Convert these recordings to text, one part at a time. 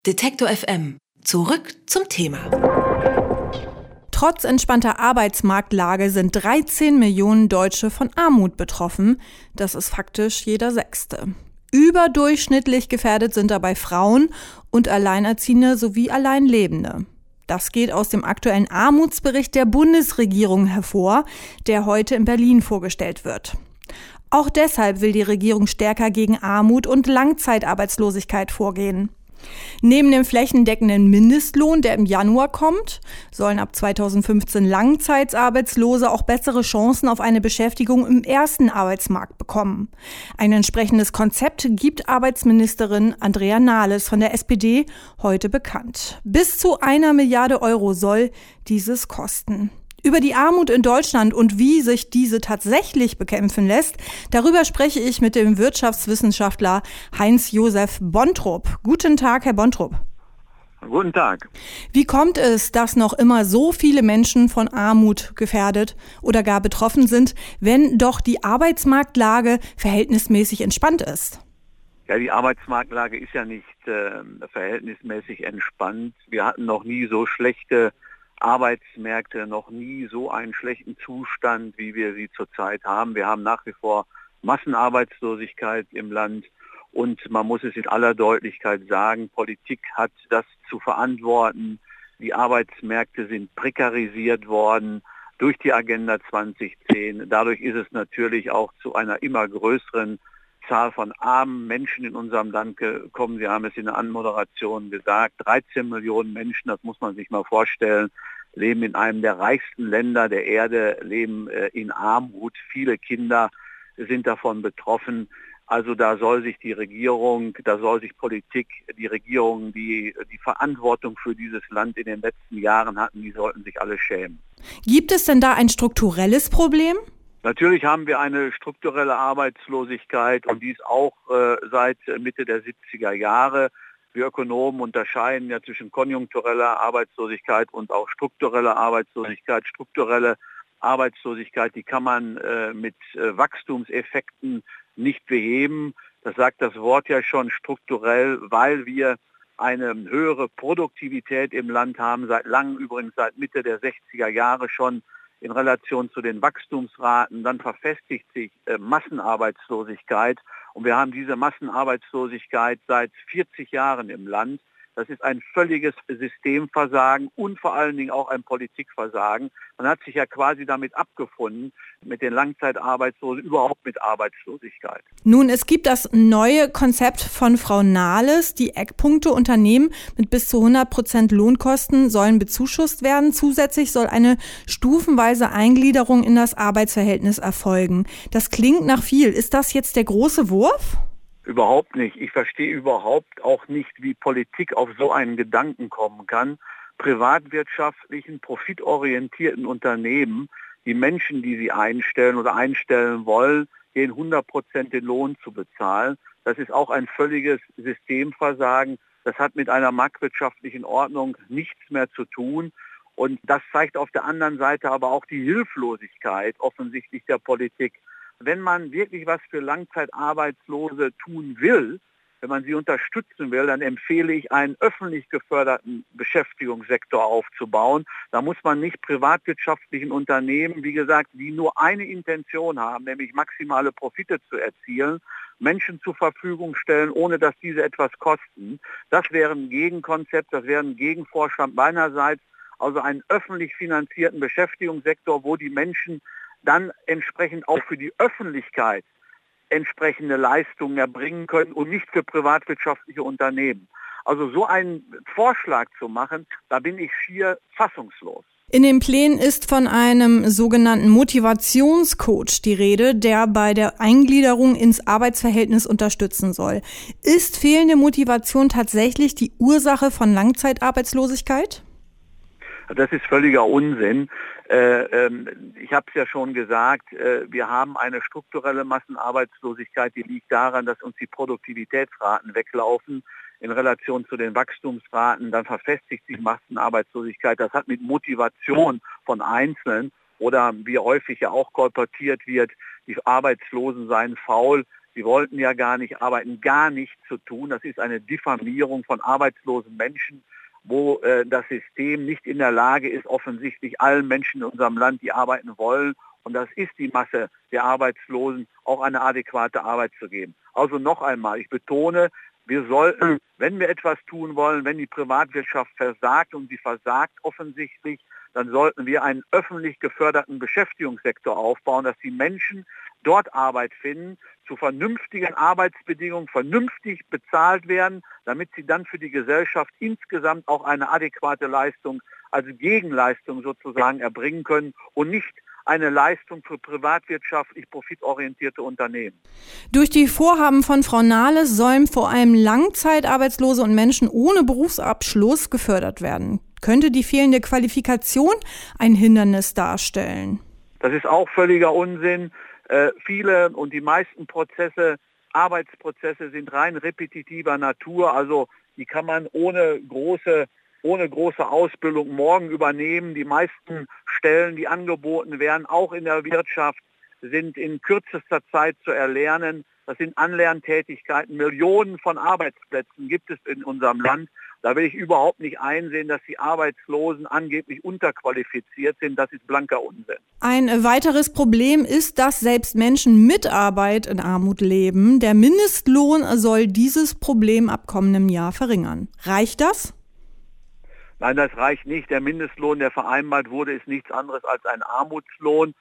Detektor FM. Zurück zum Thema. Trotz entspannter Arbeitsmarktlage sind 13 Millionen Deutsche von Armut betroffen. Das ist faktisch jeder Sechste. Überdurchschnittlich gefährdet sind dabei Frauen und Alleinerziehende sowie Alleinlebende. Das geht aus dem aktuellen Armutsbericht der Bundesregierung hervor, der heute in Berlin vorgestellt wird. Auch deshalb will die Regierung stärker gegen Armut und Langzeitarbeitslosigkeit vorgehen. Neben dem flächendeckenden Mindestlohn, der im Januar kommt, sollen ab 2015 Langzeitarbeitslose auch bessere Chancen auf eine Beschäftigung im ersten Arbeitsmarkt bekommen. Ein entsprechendes Konzept gibt Arbeitsministerin Andrea Nahles von der SPD heute bekannt. Bis zu 1 Milliarde Euro soll dieses kosten. Über die Armut in Deutschland und wie sich diese tatsächlich bekämpfen lässt, darüber spreche ich mit dem Wirtschaftswissenschaftler Heinz-Josef Bontrop. Guten Tag, Herr Bontrop. Guten Tag. Wie kommt es, dass noch immer so viele Menschen von Armut gefährdet oder gar betroffen sind, wenn doch die Arbeitsmarktlage verhältnismäßig entspannt ist? Ja, die Arbeitsmarktlage ist ja nicht verhältnismäßig entspannt. Wir hatten noch nie so schlechte Arbeitsmärkte, noch nie so einen schlechten Zustand, wie wir sie zurzeit haben. Wir haben nach wie vor Massenarbeitslosigkeit im Land und man muss es in aller Deutlichkeit sagen, Politik hat das zu verantworten. Die Arbeitsmärkte sind prekarisiert worden durch die Agenda 2010. Dadurch ist es natürlich auch zu einer immer größeren Zahl von armen Menschen in unserem Land gekommen. Sie haben es in der Anmoderation gesagt, 13 Millionen Menschen, das muss man sich mal vorstellen, leben in einem der reichsten Länder der Erde, leben in Armut. Viele Kinder sind davon betroffen. Also da soll sich die Regierung, da soll sich Politik, die Regierung, die Verantwortung für dieses Land in den letzten Jahren hatten, die sollten sich alle schämen. Gibt es denn da ein strukturelles Problem? Natürlich haben wir eine strukturelle Arbeitslosigkeit und die ist auch seit Mitte der 70er Jahre. Wir Ökonomen unterscheiden ja zwischen konjunktureller Arbeitslosigkeit und auch struktureller Arbeitslosigkeit. Strukturelle Arbeitslosigkeit, die kann man mit Wachstumseffekten nicht beheben. Das sagt das Wort ja schon, strukturell, weil wir eine höhere Produktivität im Land haben, seit langem, übrigens seit Mitte der 60er Jahre schon, in Relation zu den Wachstumsraten, dann verfestigt sich Massenarbeitslosigkeit und wir haben diese Massenarbeitslosigkeit seit 40 Jahren im Land. Das ist ein völliges Systemversagen und vor allen Dingen auch ein Politikversagen. Man hat sich ja quasi damit abgefunden, mit den Langzeitarbeitslosen, überhaupt mit Arbeitslosigkeit. Nun, es gibt das neue Konzept von Frau Nahles. Die Eckpunkte Unternehmen mit bis zu 100% Lohnkosten sollen bezuschusst werden. Zusätzlich soll eine stufenweise Eingliederung in das Arbeitsverhältnis erfolgen. Das klingt nach viel. Ist das jetzt der große Wurf? Überhaupt nicht. Ich verstehe überhaupt auch nicht, wie Politik auf so einen Gedanken kommen kann. Privatwirtschaftlichen, profitorientierten Unternehmen, die Menschen, die sie einstellen oder einstellen wollen, den 100% den Lohn zu bezahlen. Das ist auch ein völliges Systemversagen. Das hat mit einer marktwirtschaftlichen Ordnung nichts mehr zu tun. Und das zeigt auf der anderen Seite aber auch die Hilflosigkeit offensichtlich der Politik. Wenn man wirklich was für Langzeitarbeitslose tun will, wenn man sie unterstützen will, dann empfehle ich, einen öffentlich geförderten Beschäftigungssektor aufzubauen. Da muss man nicht privatwirtschaftlichen Unternehmen, wie gesagt, die nur eine Intention haben, nämlich maximale Profite zu erzielen, Menschen zur Verfügung stellen, ohne dass diese etwas kosten. Das wäre ein Gegenkonzept, das wäre ein Gegenvorschlag meinerseits, also einen öffentlich finanzierten Beschäftigungssektor, wo die Menschen dann entsprechend auch für die Öffentlichkeit entsprechende Leistungen erbringen können und nicht für privatwirtschaftliche Unternehmen. Also so einen Vorschlag zu machen, da bin ich schier fassungslos. In den Plänen ist von einem sogenannten Motivationscoach die Rede, der bei der Eingliederung ins Arbeitsverhältnis unterstützen soll. Ist fehlende Motivation tatsächlich die Ursache von Langzeitarbeitslosigkeit? Das ist völliger Unsinn. Ich habe es ja schon gesagt, wir haben eine strukturelle Massenarbeitslosigkeit, die liegt daran, dass uns die Produktivitätsraten weglaufen in Relation zu den Wachstumsraten. Dann verfestigt sich Massenarbeitslosigkeit. Das hat mit Motivation von Einzelnen oder wie häufig ja auch kolportiert wird, die Arbeitslosen seien faul. sie wollten ja gar nicht arbeiten, gar nichts zu tun. Das ist eine Diffamierung von arbeitslosen Menschen, wo das System nicht in der Lage ist, offensichtlich allen Menschen in unserem Land, die arbeiten wollen, und das ist die Masse der Arbeitslosen, auch eine adäquate Arbeit zu geben. Also noch einmal, ich betone, wir sollten, wenn wir etwas tun wollen, wenn die Privatwirtschaft versagt, und sie versagt offensichtlich, dann sollten wir einen öffentlich geförderten Beschäftigungssektor aufbauen, dass die Menschen dort Arbeit finden, zu vernünftigen Arbeitsbedingungen vernünftig bezahlt werden, damit sie dann für die Gesellschaft insgesamt auch eine adäquate Leistung, also Gegenleistung sozusagen erbringen können und nicht eine Leistung für privatwirtschaftlich profitorientierte Unternehmen. Durch die Vorhaben von Frau Nahles sollen vor allem Langzeitarbeitslose und Menschen ohne Berufsabschluss gefördert werden. Könnte die fehlende Qualifikation ein Hindernis darstellen? Das ist auch völliger Unsinn. Viele und die meisten Arbeitsprozesse sind rein repetitiver Natur, also die kann man ohne große Ausbildung morgen übernehmen. Die meisten Stellen, die angeboten werden, auch in der Wirtschaft, sind in kürzester Zeit zu erlernen. Das sind Anlerntätigkeiten. Millionen von Arbeitsplätzen gibt es in unserem Land. Da will ich überhaupt nicht einsehen, dass die Arbeitslosen angeblich unterqualifiziert sind. Das ist blanker Unsinn. Ein weiteres Problem ist, dass selbst Menschen mit Arbeit in Armut leben. Der Mindestlohn soll dieses Problem ab kommendem Jahr verringern. Reicht das? Nein, das reicht nicht. Der Mindestlohn, der vereinbart wurde, ist nichts anderes als ein Armutslohn.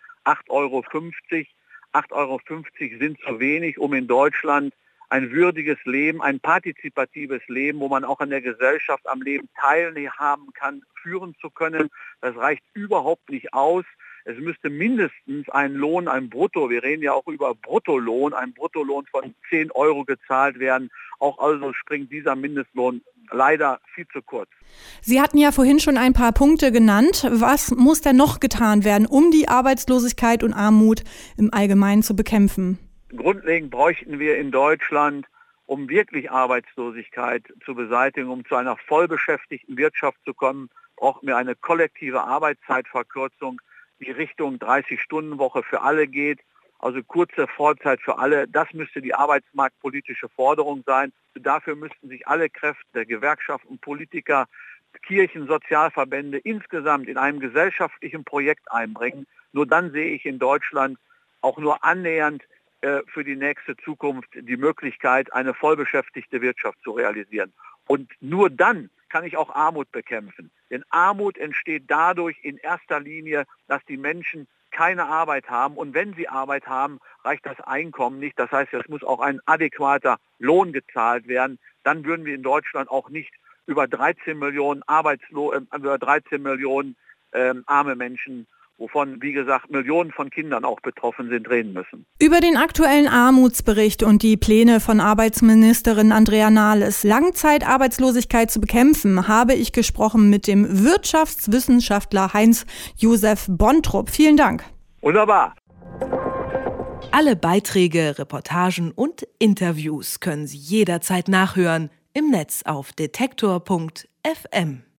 8,50 €. 8,50 € sind zu wenig, um in Deutschland ein würdiges Leben, ein partizipatives Leben, wo man auch an der Gesellschaft, am Leben teilhaben kann, führen zu können. Das reicht überhaupt nicht aus. Es müsste mindestens ein Lohn, ein Brutto, wir reden ja auch über Bruttolohn, ein Bruttolohn von 10 € gezahlt werden. Auch also springt dieser Mindestlohn leider viel zu kurz. Sie hatten ja vorhin schon ein paar Punkte genannt. Was muss denn noch getan werden, um die Arbeitslosigkeit und Armut im Allgemeinen zu bekämpfen? Grundlegend bräuchten wir in Deutschland, um wirklich Arbeitslosigkeit zu beseitigen, um zu einer vollbeschäftigten Wirtschaft zu kommen, brauchen wir eine kollektive Arbeitszeitverkürzung, die Richtung 30-Stunden-Woche für alle geht, also kurze Vollzeit für alle. Das müsste die arbeitsmarktpolitische Forderung sein. Dafür müssten sich alle Kräfte der Gewerkschaften, Politiker, Kirchen, Sozialverbände insgesamt in einem gesellschaftlichen Projekt einbringen. Nur dann sehe ich in Deutschland auch nur annähernd für die nächste Zukunft die Möglichkeit, eine vollbeschäftigte Wirtschaft zu realisieren. Und nur dann kann ich auch Armut bekämpfen. Denn Armut entsteht dadurch in erster Linie, dass die Menschen keine Arbeit haben. Und wenn sie Arbeit haben, reicht das Einkommen nicht. Das heißt, es muss auch ein adäquater Lohn gezahlt werden. Dann würden wir in Deutschland auch nicht über 13 Millionen arme Menschen, wovon, wie gesagt, Millionen von Kindern auch betroffen sind, reden müssen. Über den aktuellen Armutsbericht und die Pläne von Arbeitsministerin Andrea Nahles, Langzeitarbeitslosigkeit zu bekämpfen, habe ich gesprochen mit dem Wirtschaftswissenschaftler Heinz-Josef Bontrup. Vielen Dank. Wunderbar. Alle Beiträge, Reportagen und Interviews können Sie jederzeit nachhören im Netz auf detektor.fm.